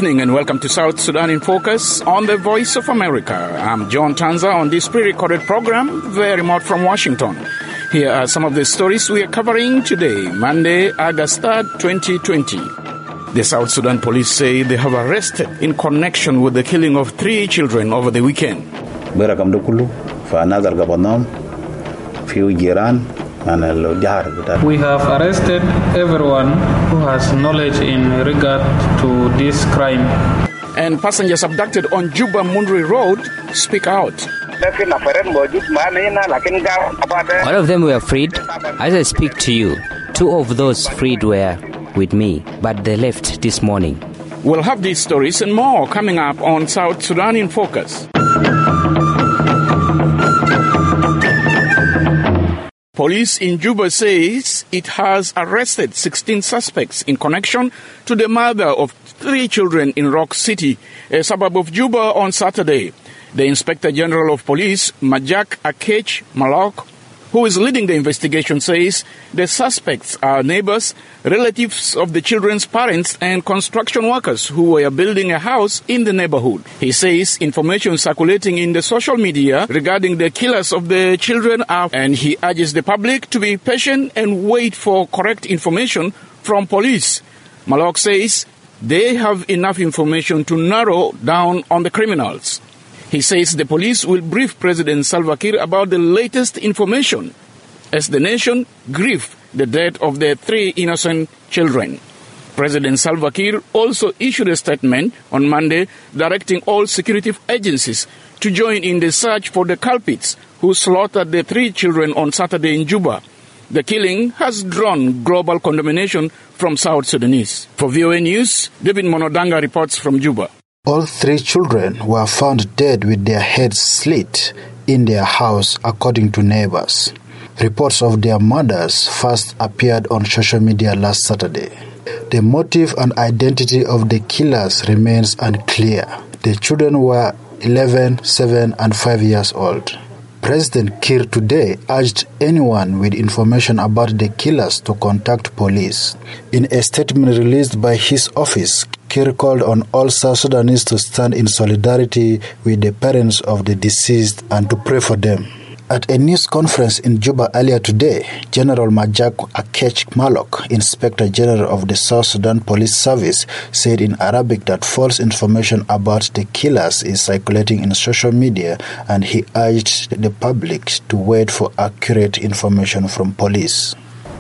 evening and welcome to South Sudan in Focus on the Voice of America. I'm John Tanza on this pre-recorded program, very remote from Washington. Here are some of the stories we are covering today, Monday, August 3rd, 2020. The South Sudan police say they have arrested in connection with the killing of 3 children over the weekend. We have arrested everyone who has knowledge in regard to this crime. And passengers abducted on Juba Mundri Road speak out. All of them were freed. As I speak to you, 2 of those freed were with me, but they left this morning. We'll have these stories and more coming up on South Sudan in Focus. Police in Juba says it has arrested 16 suspects in connection to the murder of 3 children in Rock City, a suburb of Juba, on Saturday. The Inspector General of Police, Majak Akech Malok, who is leading the investigation, says the suspects are neighbors, relatives of the children's parents, and construction workers who were building a house in the neighborhood. He says information circulating in the social media regarding the killers of the children are, and he urges the public to be patient and wait for correct information from police. Malok says they have enough information to narrow down on the criminals. He says the police will brief President Salva Kiir about the latest information as the nation grieves the death of the 3 innocent children. President Salva Kiir also issued a statement on Monday directing all security agencies to join in the search for the culprits who slaughtered the 3 children on Saturday in Juba. The killing has drawn global condemnation from South Sudanese. For VOA News, David Monodanga reports from Juba. All 3 children were found dead with their heads slit in their house, according to neighbors. Reports of their murders first appeared on social media last Saturday. The motive and identity of the killers remains unclear. The children were 11, 7, and 5 years old. President Kiir today urged anyone with information about the killers to contact police. In a statement released by his office, Kiir called on all South Sudanese to stand in solidarity with the parents of the deceased and to pray for them. At a news conference in Juba earlier today, General Majak Akech Malok, Inspector General of the South Sudan Police Service, said in Arabic that false information about the killers is circulating in social media, and he urged the public to wait for accurate information from police.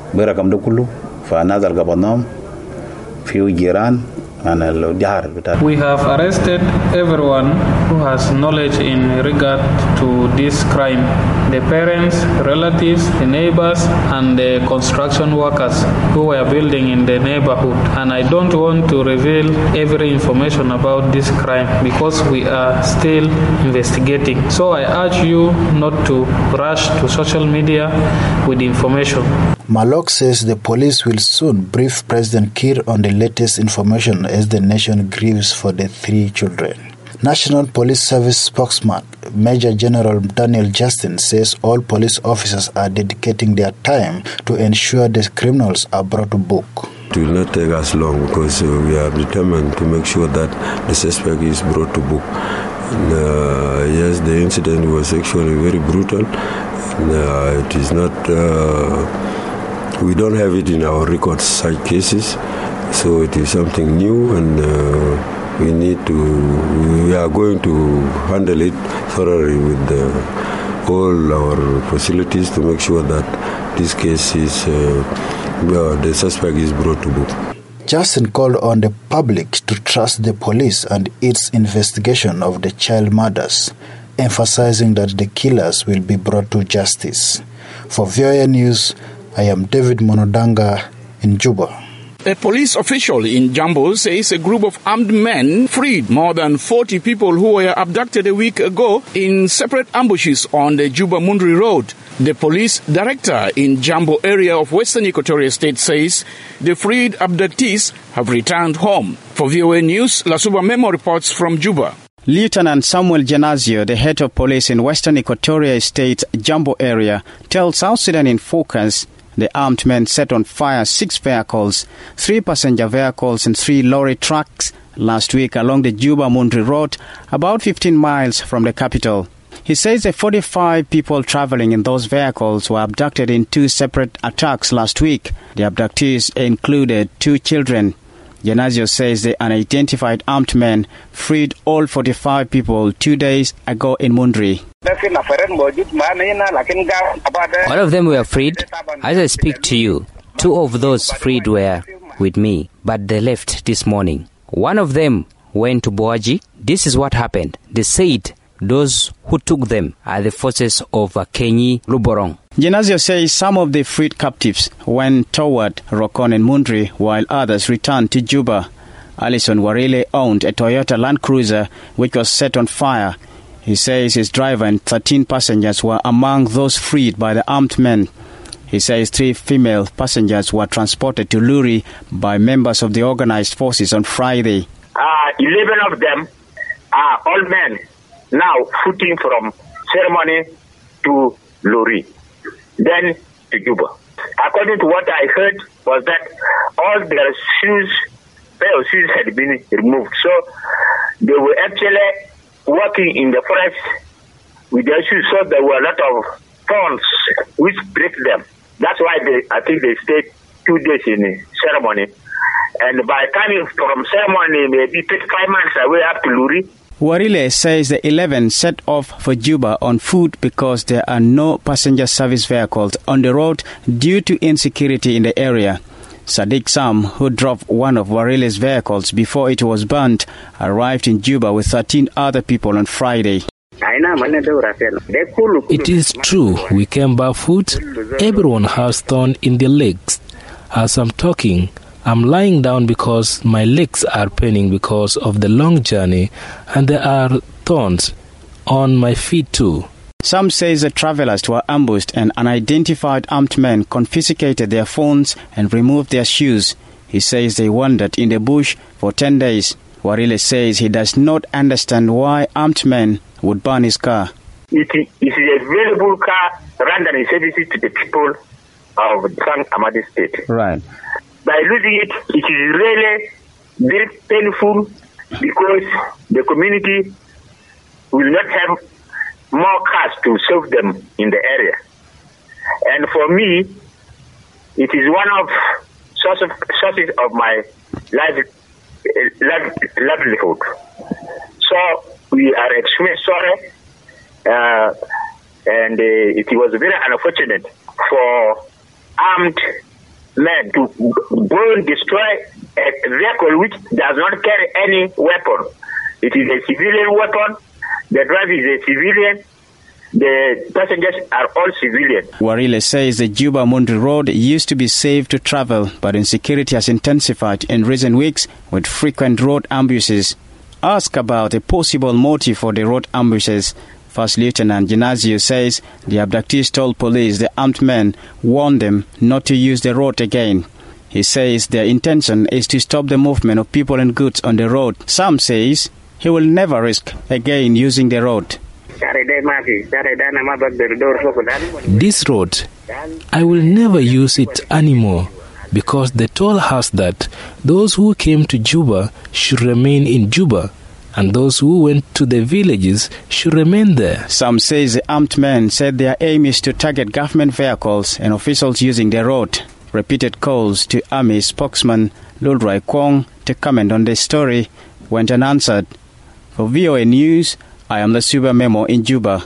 We have arrested everyone who has knowledge in regard to this crime. The parents, relatives, the neighbors, and the construction workers who were building in the neighborhood. And I don't want to reveal every information about this crime because we are still investigating. So I urge you not to rush to social media with information. Malok says the police will soon brief President Kiir on the latest information as the nation grieves for the 3 children. National Police Service spokesman Major General Daniel Justin says all police officers are dedicating their time to ensure the criminals are brought to book. It will not take us long because we are determined to make sure that the suspect is brought to book. Yes, the incident was actually very brutal. It is not... we don't have it in our records, such cases, so it is something new, and we are going to handle it thoroughly with all our facilities to make sure that this case is, the suspect is brought to book. Justin called on the public to trust the police and its investigation of the child murders, emphasizing that the killers will be brought to justice. For VOA News, I am David Monodanga in Juba. A police official in Jambo says a group of armed men freed more than 40 people who were abducted a week ago in separate ambushes on the Juba Mundri Road. The police director in Jambo area of Western Equatoria State says the freed abductees have returned home. For VOA News, Lasuba Memo reports from Juba. Lieutenant Samuel Janazio, the head of police in Western Equatoria State, Jambo area, tells South Sudan in Focus the armed men set on fire 6 vehicles, 3 passenger vehicles and 3 lorry trucks last week along the Juba-Mundri road, about 15 miles from the capital. He says the 45 people traveling in those vehicles were abducted in 2 separate attacks last week. The abductees included 2 children. Genazio says the unidentified armed men freed all 45 people 2 days ago in Mundri. All of them were freed. As I speak to you, 2 of those freed were with me, but they left this morning. One of them went to Boaji. This is what happened. They said those who took them are the forces of Kenyi Luborong. Genazio says some of the freed captives went toward Rokon and Mundri, while others returned to Juba. Alison Warile owned a Toyota Land Cruiser which was set on fire. He says his driver and 13 passengers were among those freed by the armed men. He says 3 female passengers were transported to Luri by members of the organized forces on Friday. 11 of them are all men, now footing from ceremony to Luri, then to Juba. According to what I heard was that all their pair of shoes had been removed. So they were actually walking in the forest with their shoes, so there were a lot of thorns which break them. That's why I think they stayed 2 days in the ceremony. And by coming from ceremony, maybe 35 miles away up to Luri. Warile says the 11 set off for Juba on foot because there are no passenger service vehicles on the road due to insecurity in the area. Sadiq Sam, who drove one of Warile's vehicles before it was burnt, arrived in Juba with 13 other people on Friday. It is true, we came barefoot. Everyone has thorn in their legs. As I'm talking, I'm lying down because my legs are paining because of the long journey, and there are thorns on my feet too. Some say the travelers were ambushed and unidentified armed men confiscated their phones and removed their shoes. He says they wandered in the bush for 10 days. Warile says he does not understand why armed men would burn his car. It is a valuable car rendering services to the people of Sang Amadi State. Right. By losing it, it is really very painful because the community will not have more cars to serve them in the area. And for me, it is one of sources of my livelihood. So we are extremely sorry, and it was very unfortunate for armed men to go and destroy a vehicle which does not carry any weapon. It is a civilian weapon. The driver is a civilian. The passengers are all civilian. Warile says the Juba-Mundri road used to be safe to travel, but insecurity has intensified in recent weeks with frequent road ambushes. Asked about a possible motive for the road ambushes, First Lieutenant Genazio says the abductees told police the armed men warned them not to use the road again. He says their intention is to stop the movement of people and goods on the road. Sam says he will never risk again using the road. This road, I will never use it anymore because they told us that those who came to Juba should remain in Juba and those who went to the villages should remain there. Some says the armed men said their aim is to target government vehicles and officials using the road. Repeated calls to Army spokesman Lulroy Kwong to comment on the story went unanswered. For VOA News, I am Lasuba Memo in Juba.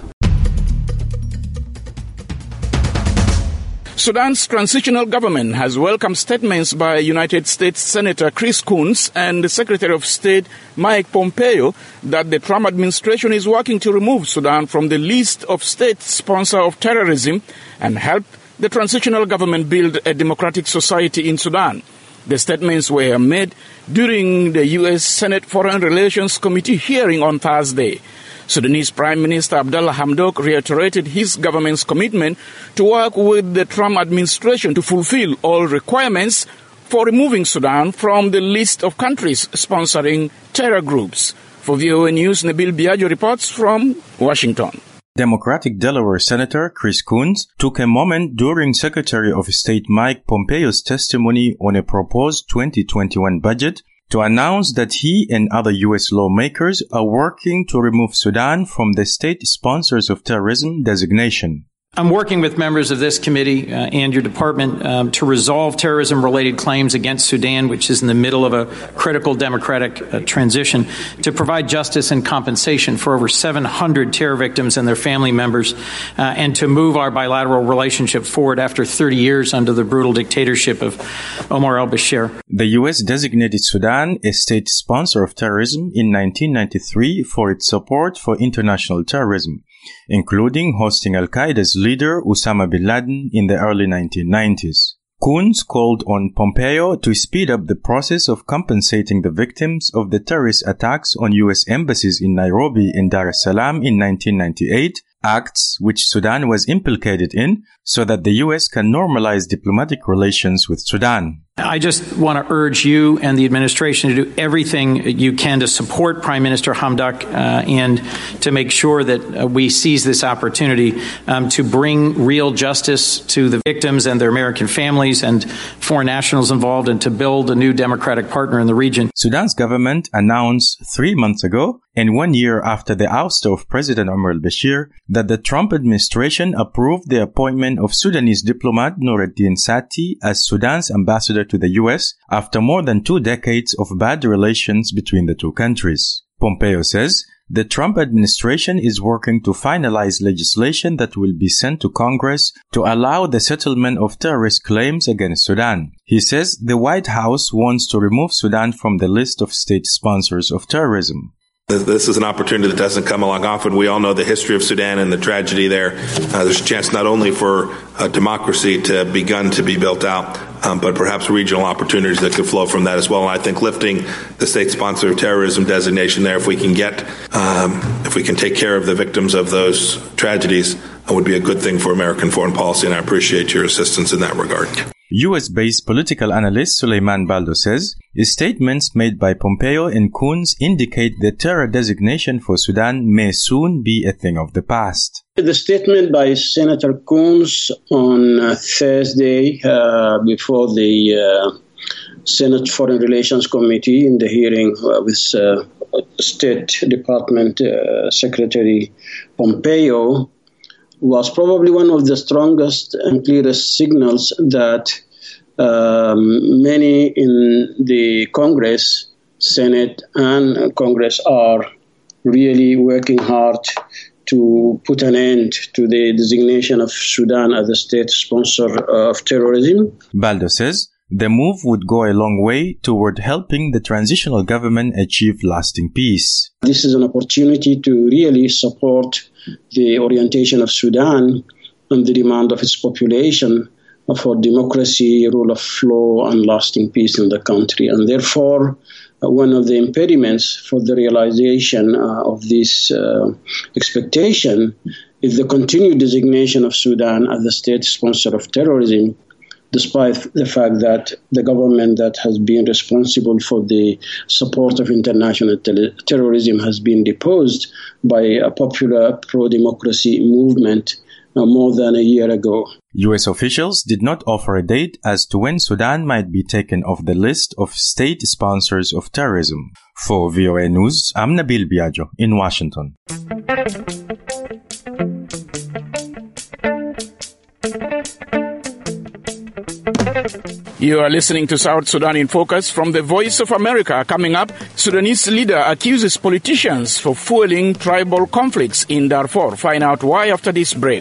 Sudan's transitional government has welcomed statements by United States Senator Chris Coons and the Secretary of State Mike Pompeo that the Trump administration is working to remove Sudan from the list of states sponsor of terrorism and help the transitional government build a democratic society in Sudan. The statements were made during the U.S. Senate Foreign Relations Committee hearing on Thursday. Sudanese Prime Minister Abdallah Hamdok reiterated his government's commitment to work with the Trump administration to fulfill all requirements for removing Sudan from the list of countries sponsoring terror groups. For VOA News, Nabil Biagio reports from Washington. Democratic Delaware Senator Chris Coons took a moment during Secretary of State Mike Pompeo's testimony on a proposed 2021 budget to announce that he and other U.S. lawmakers are working to remove Sudan from the state sponsors of terrorism designation. I'm working with members of this committee and your department to resolve terrorism-related claims against Sudan, which is in the middle of a critical democratic transition, to provide justice and compensation for over 700 terror victims and their family members, and to move our bilateral relationship forward after 30 years under the brutal dictatorship of Omar al-Bashir. The U.S. designated Sudan a state sponsor of terrorism in 1993 for its support for international terrorism, including hosting Al-Qaeda's leader Osama bin Laden in the early 1990s. Coons called on Pompeo to speed up the process of compensating the victims of the terrorist attacks on U.S. embassies in Nairobi and Dar es Salaam in 1998, acts which Sudan was implicated in, so that the U.S. can normalize diplomatic relations with Sudan. I just want to urge you and the administration to do everything you can to support Prime Minister Hamdok and to make sure that we seize this opportunity to bring real justice to the victims and their American families and foreign nationals involved, and to build a new democratic partner in the region. Sudan's government announced 3 months ago, and 1 year after the ouster of President Omar al-Bashir, that the Trump administration approved the appointment of Sudanese diplomat Nuruddin Sati as Sudan's ambassador to the U.S. after more than 2 decades of bad relations between the two countries. Pompeo says the Trump administration is working to finalize legislation that will be sent to Congress to allow the settlement of terrorist claims against Sudan. He says the White House wants to remove Sudan from the list of state sponsors of terrorism. This is an opportunity that doesn't come along often. We all know the history of Sudan and the tragedy there. There's a chance not only for democracy to begun to be built out, but perhaps regional opportunities that could flow from that as well. And I think lifting the state sponsor of terrorism designation there, if we can take care of the victims of those tragedies, would be a good thing for American foreign policy. And I appreciate your assistance in that regard. U.S.-based political analyst Suleiman Baldo says statements made by Pompeo and Coons indicate the terror designation for Sudan may soon be a thing of the past. The statement by Senator Coons on Thursday before the Senate Foreign Relations Committee in the hearing with State Department Secretary Pompeo was probably one of the strongest and clearest signals that many in the Congress, Senate, and Congress are really working hard to put an end to the designation of Sudan as a state sponsor of terrorism. Baldo says the move would go a long way toward helping the transitional government achieve lasting peace. This is an opportunity to really support the orientation of Sudan and the demand of its population for democracy, rule of law, and lasting peace in the country. And therefore, one of the impediments for the realization of this expectation is the continued designation of Sudan as a state sponsor of terrorism, despite the fact that the government that has been responsible for the support of international terrorism has been deposed by a popular pro-democracy movement more than a year ago. U.S. officials did not offer a date as to when Sudan might be taken off the list of state sponsors of terrorism. For VOA News, I'm Nabil Biagio in Washington. You are listening to South Sudan in Focus from the Voice of America. Coming up, Sudanese leader accuses politicians for fueling tribal conflicts in Darfur. Find out why after this break.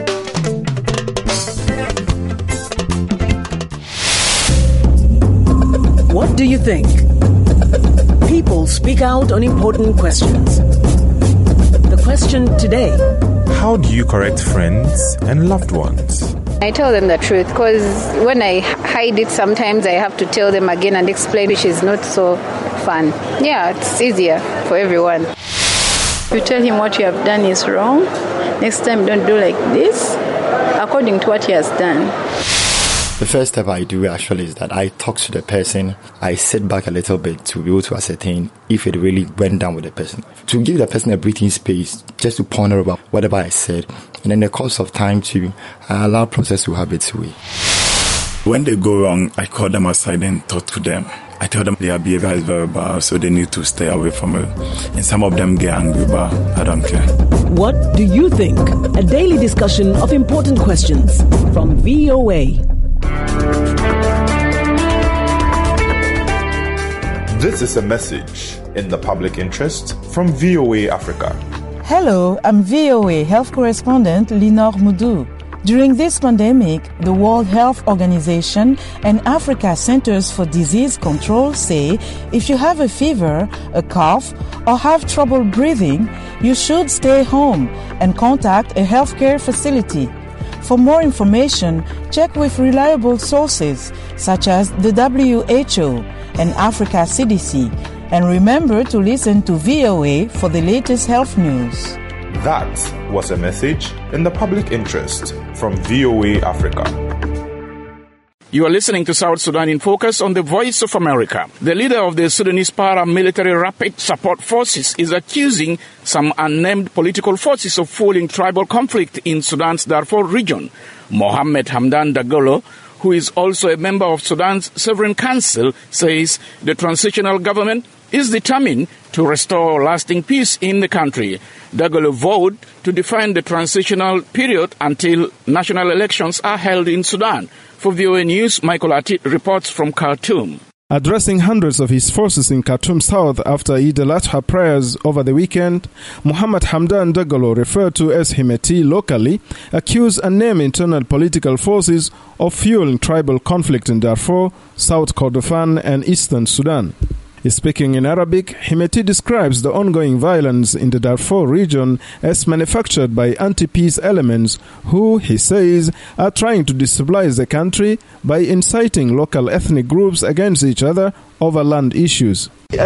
What do you think? People speak out on important questions. The question today: how do you correct friends and loved ones? I tell them the truth, because when I hide it, sometimes I have to tell them again and explain, which is not so fun. Yeah, it's easier for everyone. You tell him what you have done is wrong. Next time, don't do like this, according to what he has done. The first step I do actually is that I talk to the person. I sit back a little bit to be able to ascertain if it really went down with the person. To give the person a breathing space, just to ponder about whatever I said. And in the course of time to allow the process to have its way. When they go wrong, I call them aside and talk to them. I tell them their behavior is very bad, so they need to stay away from it. And some of them get angry, but I don't care. What do you think? A daily discussion of important questions from VOA. This is a message in the public interest from VOA Africa. Hello, I'm VOA health correspondent Linor Moudou. During this pandemic, the World Health Organization and Africa Centers for Disease Control say if you have a fever, a cough, or have trouble breathing, you should stay home and contact a healthcare facility. For more information, check with reliable sources such as the WHO and Africa CDC, and remember to listen to VOA for the latest health news. That was a message in the public interest from VOA Africa. You are listening to South Sudan in Focus on the Voice of America. The leader of the Sudanese paramilitary Rapid Support Forces is accusing some unnamed political forces of fueling tribal conflict in Sudan's Darfur region. Mohamed Hamdan Dagalo, who is also a member of Sudan's Sovereign Council, says the transitional government is determined to restore lasting peace in the country. Dagalo vowed to define the transitional period until national elections are held in Sudan. For VOA News, Michael Atit reports from Khartoum. Addressing hundreds of his forces in Khartoum South after Eid al-Adha prayers over the weekend, Mohamed Hamdan Dagalo, referred to as Himeti locally, accused unnamed internal political forces of fueling tribal conflict in Darfur, South Kordofan and Eastern Sudan. Speaking in Arabic, Himeti describes the ongoing violence in the Darfur region as manufactured by anti-peace elements who, he says, are trying to destabilize the country by inciting local ethnic groups against each other over land issues. You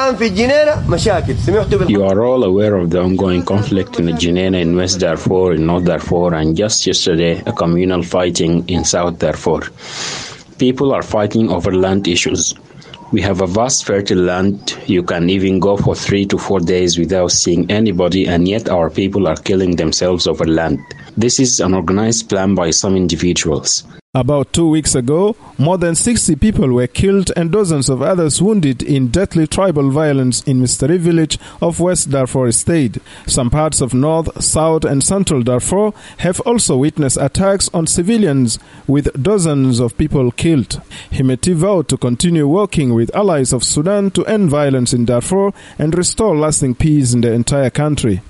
are all aware of the ongoing conflict in the Jenaina in West Darfur, in North Darfur, and just yesterday, a communal fighting in South Darfur. People are fighting over land issues. We have a vast fertile land. You can even go for 3 to 4 days without seeing anybody, and yet our people are killing themselves over land. This is an organized plan by some individuals. About 2 weeks ago, more than 60 people were killed and dozens of others wounded in deadly tribal violence in Mistari village of West Darfur State. Some parts of North, South and Central Darfur have also witnessed attacks on civilians with dozens of people killed. Himeti vowed to continue working with allies of Sudan to end violence in Darfur and restore lasting peace in the entire country.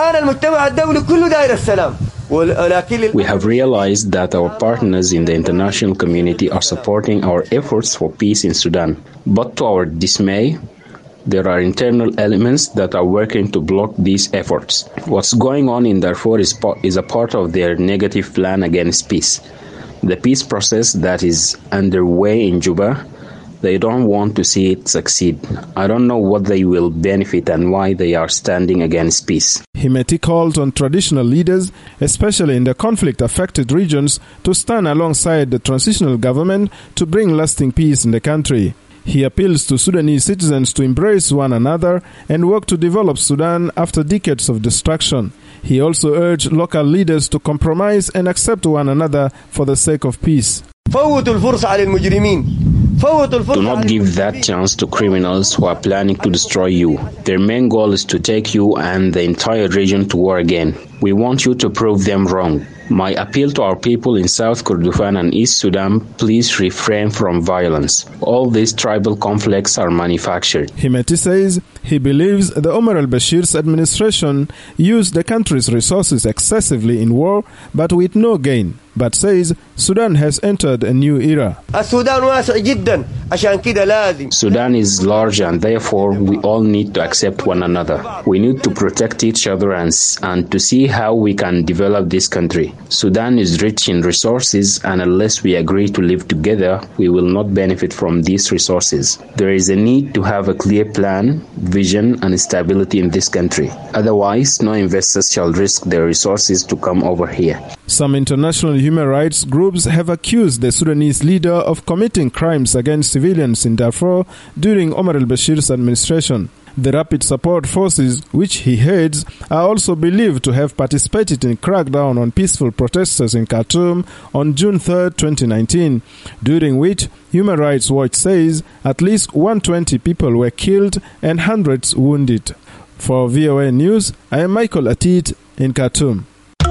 We have realized that our partners in the international community are supporting our efforts for peace in Sudan. But to our dismay, there are internal elements that are working to block these efforts. What's going on in Darfur is a part of their negative plan against peace. The peace process that is underway in Juba, they don't want to see it succeed. I don't know what they will benefit and why they are standing against peace. Himeti called on traditional leaders, especially in the conflict-affected regions, to stand alongside the transitional government to bring lasting peace in the country. He appeals to Sudanese citizens to embrace one another and work to develop Sudan after decades of destruction. He also urged local leaders to compromise and accept one another for the sake of peace. Do not give that chance to criminals who are planning to destroy you. Their main goal is to take you and the entire region to war again. We want you to prove them wrong. My appeal to our people in South Kordofan and East Sudan, please refrain from violence. All these tribal conflicts are manufactured. Himeti says he believes the Omar al-Bashir's administration used the country's resources excessively in war, but with no gain, but says Sudan has entered a new era. Sudan is large and therefore we all need to accept one another. We need to protect each other and to see how we can develop this country. Sudan is rich in resources, and unless we agree to live together, we will not benefit from these resources. There is a need to have a clear plan, vision, and stability in this country. Otherwise, no investors shall risk their resources to come over here. Some international human rights groups have accused the Sudanese leader of committing crimes against civilians in Darfur during Omar al-Bashir's administration. The Rapid Support Forces, which he heads, are also believed to have participated in crackdown on peaceful protesters in Khartoum on June 3, 2019, during which Human Rights Watch says at least 120 people were killed and hundreds wounded. For VOA News, I am Michael Atit in Khartoum.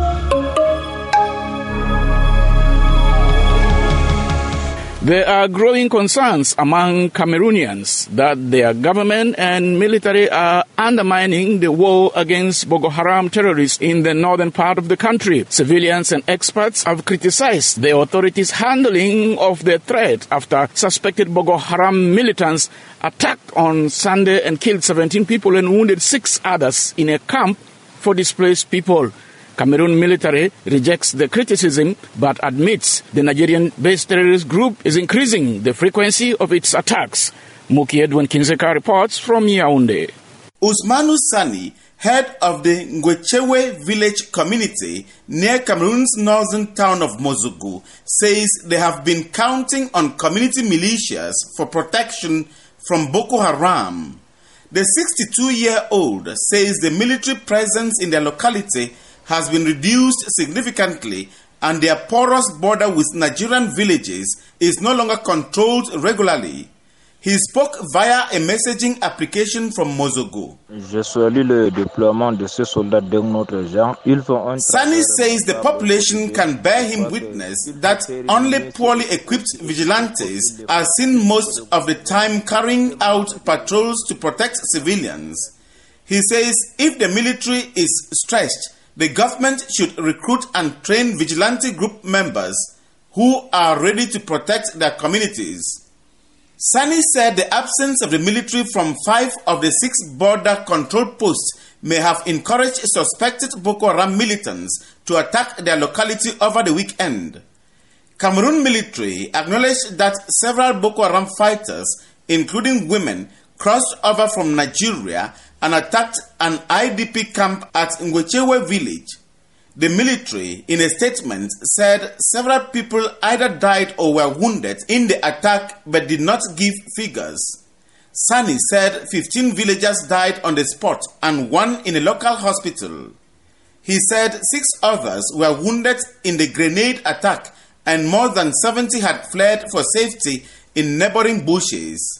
There are growing concerns among Cameroonians that their government and military are undermining the war against Boko Haram terrorists in the northern part of the country. Civilians and experts have criticized the authorities' handling of the threat after suspected Boko Haram militants attacked on Sunday and killed 17 people and wounded 6 others in a camp for displaced people. Cameroon military rejects the criticism but admits the Nigerian-based terrorist group is increasing the frequency of its attacks. Muki Edwin Kinzeka reports from Yaoundé. Ousmane Sani, head of the Ngwechewe village community near Cameroon's northern town of Mozogo, says they have been counting on community militias for protection from Boko Haram. The 62-year-old says the military presence in their locality has been reduced significantly and their porous border with Nigerian villages is no longer controlled regularly. He spoke via a messaging application from Mozogo. Sani says the population can bear him witness that only poorly equipped vigilantes are seen most of the time carrying out patrols to protect civilians. He says if the military is stretched, the government should recruit and train vigilante group members who are ready to protect their communities. Sani said the absence of the military from 5 of the 6 border control posts may have encouraged suspected Boko Haram militants to attack their locality over the weekend. Cameroon military acknowledged that several Boko Haram fighters, including women, crossed over from Nigeria and attacked an IDP camp at Ngwechewe village. The military, in a statement, said several people either died or were wounded in the attack but did not give figures. Sani said 15 villagers died on the spot and 1 in a local hospital. He said 6 others were wounded in the grenade attack and more than 70 had fled for safety in neighboring bushes.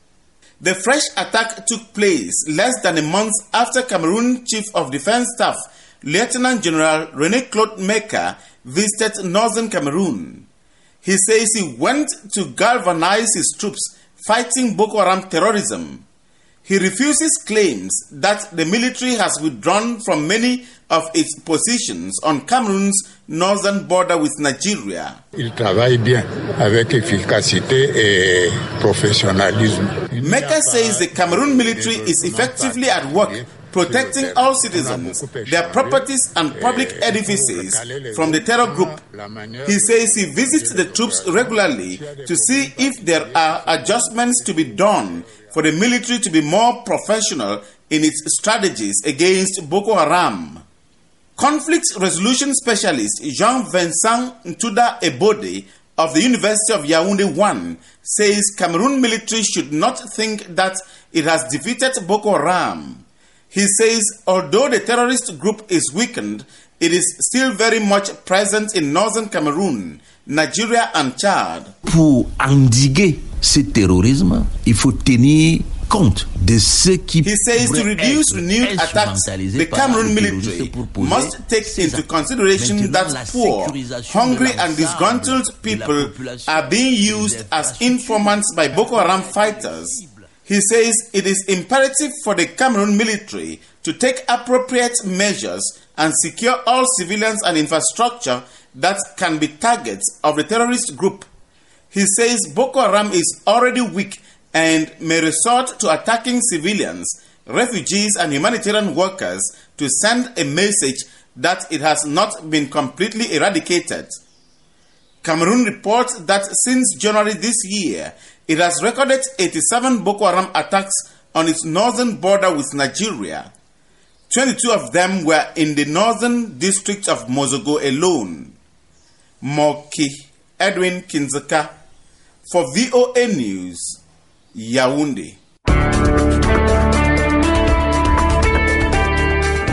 The fresh attack took place less than a month after Cameroon Chief of Defense Staff, Lieutenant General René-Claude Meka, visited northern Cameroon. He says he went to galvanize his troops fighting Boko Haram terrorism. He refuses claims that the military has withdrawn from many of its positions on Cameroon's northern border with Nigeria. Il travaille bien avec efficacité et professionnalisme. Meka says the Cameroon military is effectively at work protecting all citizens, their properties and public edifices from the terror group. He says he visits the troops regularly to see if there are adjustments to be done for the military to be more professional in its strategies against Boko Haram. Conflict resolution specialist Jean-Vincent Ntuda Ebode of the University of Yaoundé 1 says Cameroon military should not think that it has defeated Boko Haram. He says although the terrorist group is weakened, it is still very much present in northern Cameroon, Nigeria and Chad. Pour endiguer ce terrorisme, il faut tenir compte de ce qui He says to reduce renewed attacks, the Cameroon military must take into consideration that poor, hungry and disgruntled people are being used as informants by Boko Haram fighters. He says it is imperative for the Cameroon military to take appropriate measures and secure all civilians and infrastructure that can be targets of the terrorist group. He says Boko Haram is already weak and may resort to attacking civilians, refugees and humanitarian workers to send a message that it has not been completely eradicated. Cameroon reports that since January this year, it has recorded 87 Boko Haram attacks on its northern border with Nigeria. 22 of them were in the northern district of Mozogo alone. Moki Edwin Kinzeka for VOA News, Yaoundé.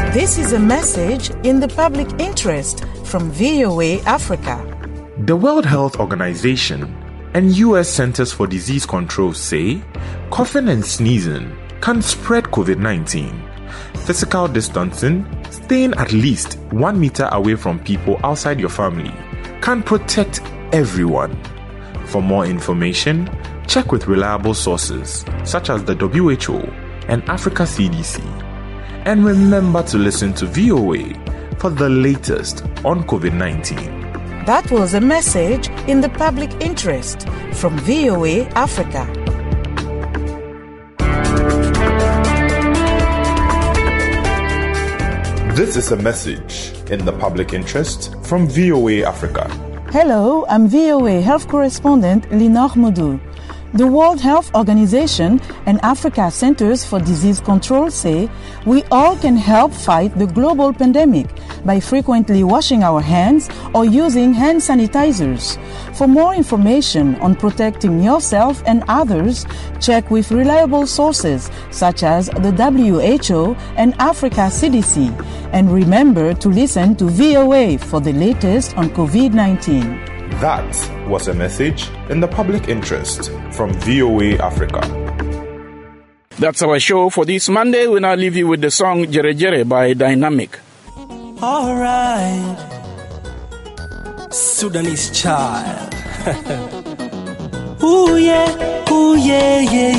This is a message in the public interest from VOA Africa. The World Health Organization and U.S. Centers for Disease Control say coughing and sneezing can spread COVID-19. Physical distancing, staying at least 1 meter away from people outside your family, can protect everyone. For more information, check with reliable sources such as the WHO and Africa CDC. And remember to listen to VOA for the latest on COVID-19. That was a message in the public interest from VOA Africa. This is a message in the public interest from VOA Africa. Hello, I'm VOA Health Correspondent Linor Moudou. The World Health Organization and Africa Centers for Disease Control say we all can help fight the global pandemic by frequently washing our hands or using hand sanitizers. For more information on protecting yourself and others, check with reliable sources such as the WHO and Africa CDC. And remember to listen to VOA for the latest on COVID-19. That was a message in the public interest from VOA Africa. That's our show for this Monday. We now leave you with the song Jere Jere by Dynamic. All right, Sudanese child. Ooh yeah, ooh yeah, yeah,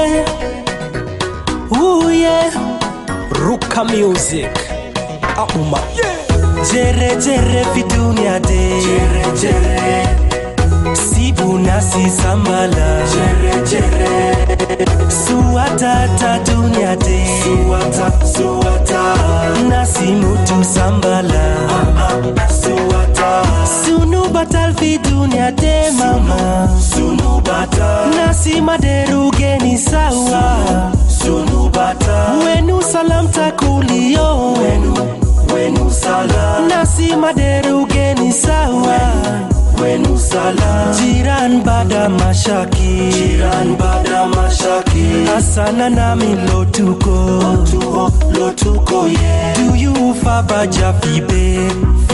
yeah. Ooh yeah, Ruka music. Auma. Yeah. Jere jere fi dunia de. Jere jere. Sibu nasi sambala. Jere jere. Suwata ta dunia de. Suwata. Nasi mutu sambala. Suwata. Sunu batal fi dunia de mama. Sunu batal. Nasi maderu geni sawa. Sunu batal. Wenu salam takulio. Wenu salam. Nasi maderu geni sawa. Wenu salam. Jiran bada mashaki. Jiran bada mashaki. Asana nami lotuko. Lotuko yeah. Do you fabaja fibe?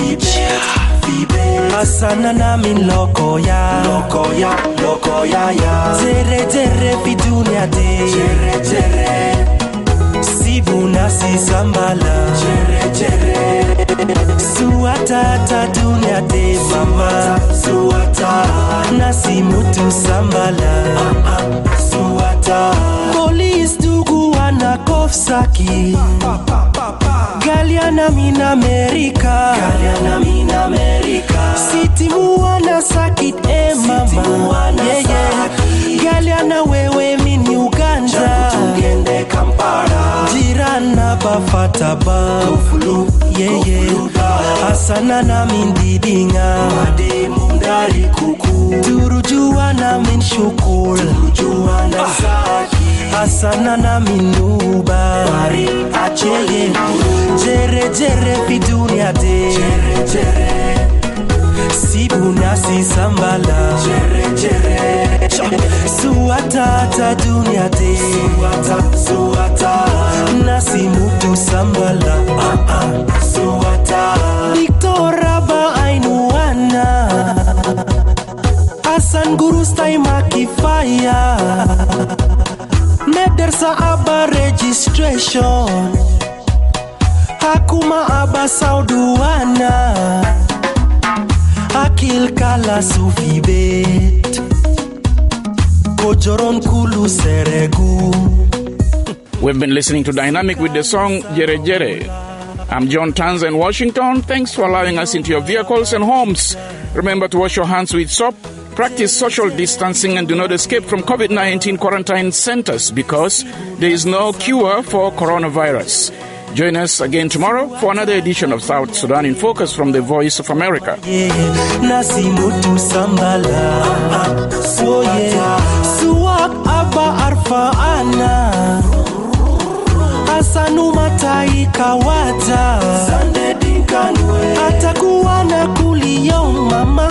Fibe. Asana nami lokoya. Lokoya ya. Jere jere fi dunia de. Jere jere. Sibu nasi sambala. Jere jere. Suwata ta dunia de mama. Suwata. Nasi mutu sambala. Suwata. Police dugu wana kofsaki. Galiana min America. Galiana min America. City muwana sakit mama. Yeah yeah. Galiana wewe min Uganda. Tugende Kampala. Jirana bafata ba. Kufulu. Yeah yeah. Asana na min didinga. Made mundari kuku. Turujua na min shukul. Turujua na saki. Asana na min nuba. Bari acheye. Jere jere fi dunia de. Jere jere. Sibu nasi sambala. Jere jere. Suwata ta dunia de. Suwata. Nasi mutu sambala. Suwata. Victor ba ainuana. Asan guru stai makifaya. Medersa aba registration. Hakuma aba sauduana. Akil kala sufibet. Kojoron kulu seregu. We've been listening to Dynamic with the song Jere Jere. I'm John Tanza in Washington. Thanks for allowing us into your vehicles and homes. Remember to wash your hands with soap, practice social distancing, and do not escape from COVID-19 quarantine centers because there is no cure for coronavirus. Join us again tomorrow for another edition of South Sudan in Focus from the Voice of America. Nasimutu sambala. So yeah. Suwak aba arfa ana. Asanu matai kawata. Sande dinkanwe. Atakuwa na kuliyo mama.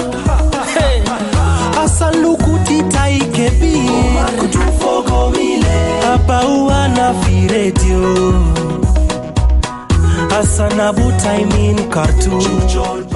Asanu kutitai kebi. Kutufogo mile. Apa uwana firedio. Sabu time in Khartoum.